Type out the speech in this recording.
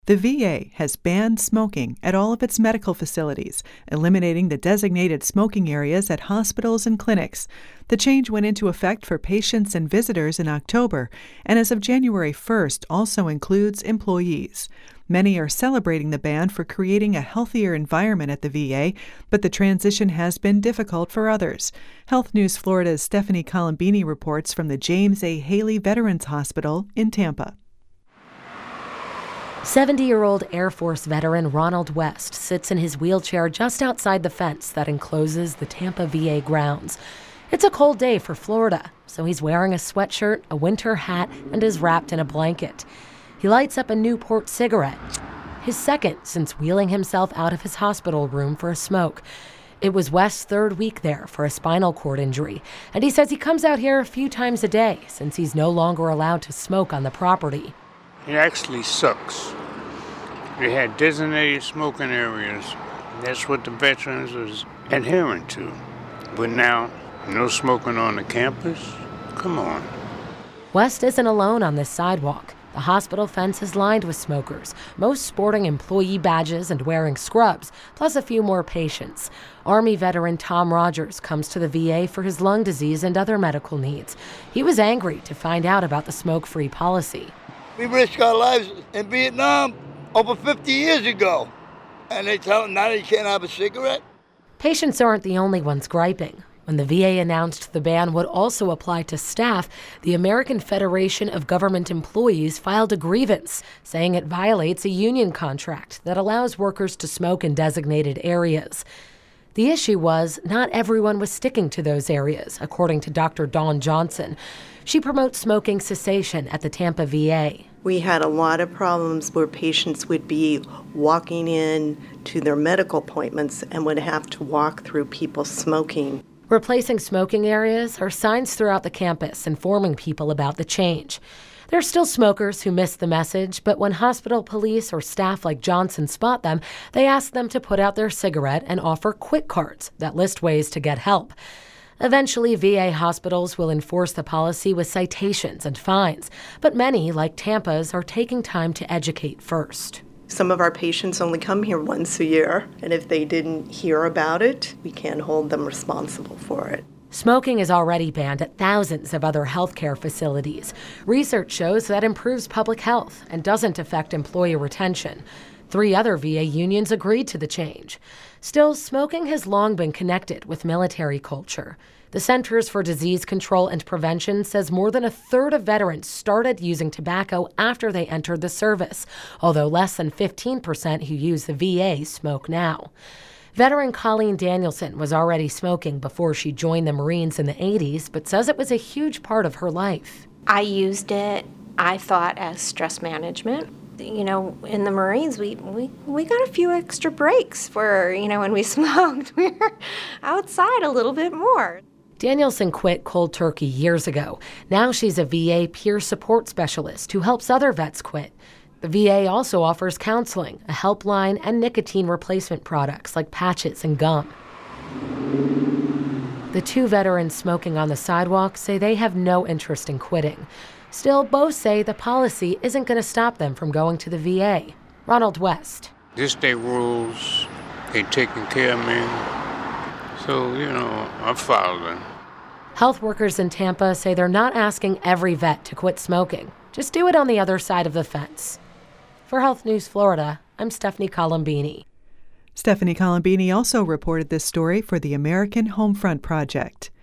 The VA has banned smoking at all of its medical facilities, eliminating the designated smoking areas at hospitals and clinics. The change went into effect for patients and visitors in October, and as of January 1st also includes employees. Many are celebrating the ban for creating a healthier environment at the VA, but the transition has been difficult for others. Health News Florida's Stephanie Colombini reports from the James A. Haley Veterans Hospital in Tampa. 70-year-old Air Force veteran Ronald West sits in his wheelchair just outside the fence that encloses the Tampa VA grounds. It's a cold day for Florida, so he's wearing a sweatshirt, a winter hat, and is wrapped in a blanket. He lights up a Newport cigarette, his second since wheeling himself out of his hospital room for a smoke. It was West's third week there for a spinal cord injury, and he says he comes out here a few times a day since he's no longer allowed to smoke on the property. It actually sucks. They had designated smoking areas. That's what the veterans was adhering to. But now, no smoking on the campus? Come on. West isn't alone on this sidewalk. The hospital fence is lined with smokers, most sporting employee badges and wearing scrubs, plus a few more patients. Army veteran Tom Rogers comes to the VA for his lung disease and other medical needs. He was angry to find out about the smoke-free policy. We risked our lives in Vietnam over 50 years ago, and they tell them now they can't have a cigarette? Patients aren't the only ones griping. When the VA announced the ban would also apply to staff, the American Federation of Government Employees filed a grievance, saying it violates a union contract that allows workers to smoke in designated areas. The issue was not everyone was sticking to those areas, according to Dr. Dawn Johnson. She promotes smoking cessation at the Tampa VA. We had a lot of problems where patients would be walking in to their medical appointments and would have to walk through people smoking. Replacing smoking areas are signs throughout the campus informing people about the change. There are still smokers who miss the message, but when hospital police or staff like Johnson spot them, they ask them to put out their cigarette and offer quit cards that list ways to get help. Eventually, VA hospitals will enforce the policy with citations and fines, but many, like Tampa's, are taking time to educate first. Some of our patients only come here once a year, and if they didn't hear about it, we can't hold them responsible for it. Smoking is already banned at thousands of other healthcare facilities. Research shows that improves public health and doesn't affect employee retention. 3 other VA unions agreed to the change. Still, smoking has long been connected with military culture. The Centers for Disease Control and Prevention says more than a third of veterans started using tobacco after they entered the service, although less than 15% who use the VA smoke now. Veteran Colleen Danielson was already smoking before she joined the Marines in the 80s, but says it was a huge part of her life. I used it, I thought, as stress management. You know, in the Marines, we got a few extra breaks for, when we smoked. We were outside a little bit more. Danielson quit cold turkey years ago. Now she's a VA peer support specialist who helps other vets quit. The VA also offers counseling, a helpline, and nicotine replacement products like patches and gum. The 2 veterans smoking on the sidewalk say they have no interest in quitting. Still, both say the policy isn't going to stop them from going to the VA. Ronald West. This day rules, they taking care of me, so, I follow them. Health workers in Tampa say they're not asking every vet to quit smoking. Just do it on the other side of the fence. For Health News Florida, I'm Stephanie Colombini. Stephanie Colombini also reported this story for the American Homefront Project.